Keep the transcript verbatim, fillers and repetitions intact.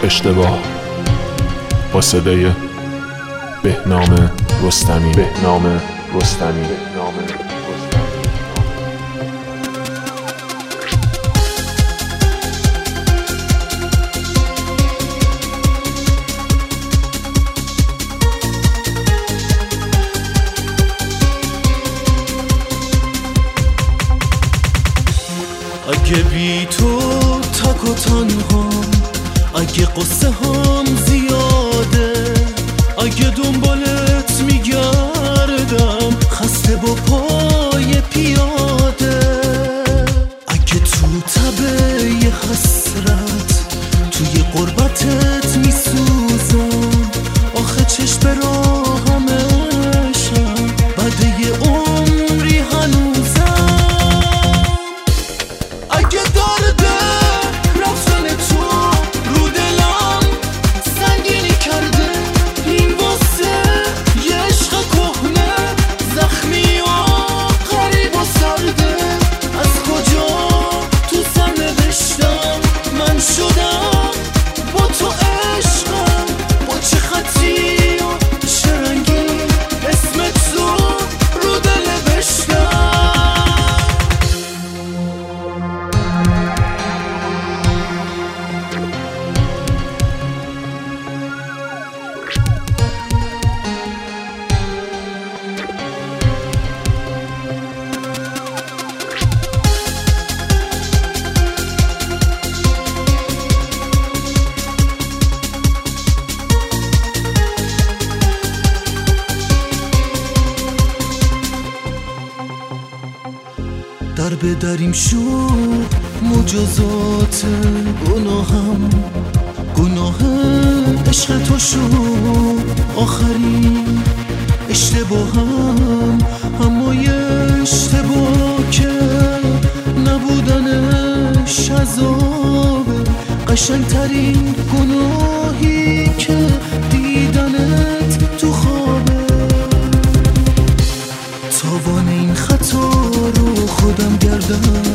اشتباه با صدای بهنام رستمی. بهنام رستمی. بهنام رستمی. اگه بی تو تک و تنهام، اگه قصه هم زیاده، اگه دنبالت میگردم خسته با پای پیاده، اگه تو تبه یه حسرت توی قربتت میسوزم، آخه چشم به راهمشم بعد یه عمری هنوزم. اگه درده رفتن تو رو دلم سنگینی کرده، این واسه یه عشق کهنه زخمی و غریب و سرده، از کجا تو سر نوشتم من شدم با تو عشقم، با چه خطی و چه رنگی اسم تو رو دل نوشتم. در به دریم شد مجازات گناهم، گناه عشق تو شد آخرین اشتباهم، اما یه اشتباه که نبودنش عذابه، قشنگترین گناهی که دیدنت تو خوابه. تاوان این خطا رو خودم گردم